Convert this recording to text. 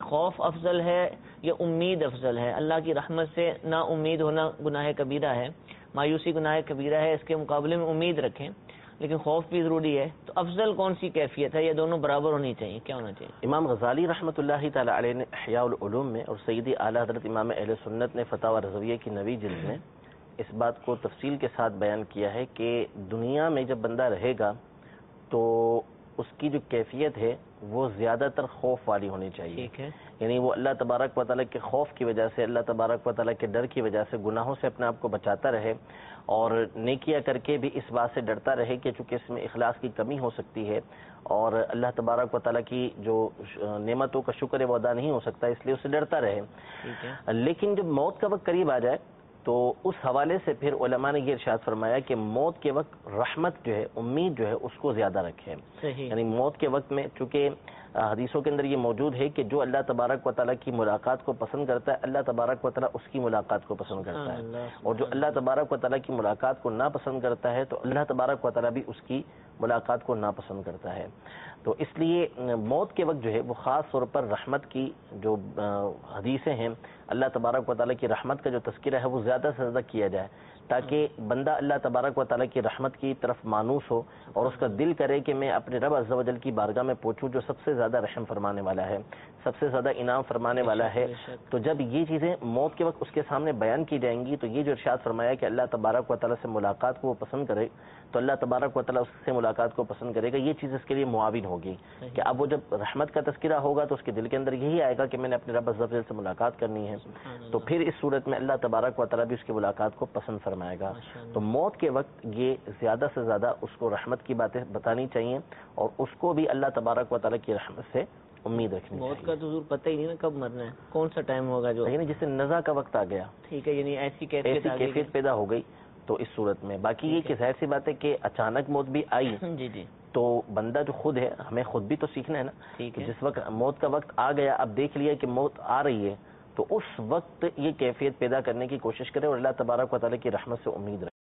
خوف افضل ہے یا امید افضل ہے؟ اللہ کی رحمت سے نا امید ہونا گناہ کبیرہ ہے، مایوسی گناہ کبیرہ ہے، اس کے مقابلے میں امید رکھیں، لیکن خوف بھی ضروری ہے. تو افضل کون سی کیفیت ہے؟ یہ دونوں برابر ہونی چاہیے، کیا ہونا چاہیے؟ امام غزالی رحمۃ اللہ تعالی علیہ نے احیاء العلوم میں اور سیدی اعلیٰ حضرت امام اہل سنت نے فتاوی رضویہ کی 9ویں جلد میں اس بات کو تفصیل کے ساتھ بیان کیا ہے کہ دنیا میں جب بندہ رہے گا تو اس کی جو کیفیت ہے وہ زیادہ تر خوف والی ہونی چاہیے. ٹھیک ہے، یعنی وہ اللہ تبارک و تعالیٰ کے خوف کی وجہ سے، اللہ تبارک و تعالیٰ کے ڈر کی وجہ سے گناہوں سے اپنے آپ کو بچاتا رہے، اور نیکیاں کر کے بھی اس بات سے ڈرتا رہے کہ چونکہ اس میں اخلاص کی کمی ہو سکتی ہے اور اللہ تبارک و تعالیٰ کی جو نعمتوں کا شکر ہے وہ ادا نہیں ہو سکتا، اس لیے اسے ڈرتا رہے. ٹھیک ہے. لیکن جب موت کا وقت قریب آ جائے تو اس حوالے سے پھر علماء نے یہ ارشاد فرمایا کہ موت کے وقت رحمت جو ہے، امید جو ہے، اس کو زیادہ رکھیں. صحیح. یعنی موت کے وقت میں چونکہ حدیثوں کے اندر یہ موجود ہے کہ جو اللہ تبارک و تعالیٰ کی ملاقات کو پسند کرتا ہے، اللہ تبارک و تعالیٰ اس کی ملاقات کو پسند کرتا ہے، اور جو اللہ تبارک و تعالیٰ کی ملاقات کو ناپسند کرتا ہے تو اللہ تبارک و تعالیٰ بھی اس کی ملاقات کو ناپسند کرتا ہے. تو اس لیے موت کے وقت جو ہے وہ خاص طور پر رحمت کی جو حدیثیں ہیں، اللہ تبارک و تعالیٰ کی رحمت کا جو تذکرہ ہے وہ زیادہ سے زیادہ کیا جائے تاکہ بندہ اللہ تبارک و تعالیٰ کی رحمت کی طرف مانوس ہو اور اس کا دل کرے کہ میں اپنے رب عز و جل کی بارگاہ میں پہنچوں جو سب سے زیادہ رحم فرمانے والا ہے، سب سے زیادہ انعام فرمانے والا ہے. تو جب یہ چیزیں موت کے وقت اس کے سامنے بیان کی جائیں گی تو یہ جو ارشاد فرمایا کہ اللہ تبارک و تعالیٰ سے ملاقات کو وہ پسند کرے تو اللہ تبارک و تعالیٰ اس سے ملاقات کو پسند کرے گا، یہ چیز اس کے لیے معاون ہوگی کہ اب وہ جب رحمت کا تذکرہ ہوگا تو اس کے دل کے اندر یہی آئے گا کہ میں نے اپنے رب عز و جل سے ملاقات کرنی ہے. تو پھر اس صورت میں اللہ تبارک و تعالیٰ بھی اس کی ملاقات کو پسند فرمائے گا. تو موت کے وقت یہ زیادہ سے زیادہ اس کو رحمت کی باتیں بتانی چاہیے اور اس کو بھی اللہ تبارک و تعالیٰ کی رحمت سے امید رکھنی چاہیے. موت کا تو پتہ ہی نہیں نا کب مرنا ہے، کون سا ٹائم ہوگا جو، یعنی جس سے نزا کا وقت آ گیا. ٹھیک ہے، یعنی ایسی کیفیت پیدا ہو گئی تو اس صورت میں باقی یہ کہ ظاہر سی بات ہے کہ اچانک موت بھی آئی جی تو بندہ جو خود ہے ہمیں خود بھی تو سیکھنا ہے نا کہ جس وقت موت کا وقت آ گیا، اب دیکھ لیا کہ موت آ رہی ہے تو اس وقت یہ کیفیت پیدا کرنے کی کوشش کرے اور اللہ تبارک و تعالیٰ کی رحمت سے امید رکھے.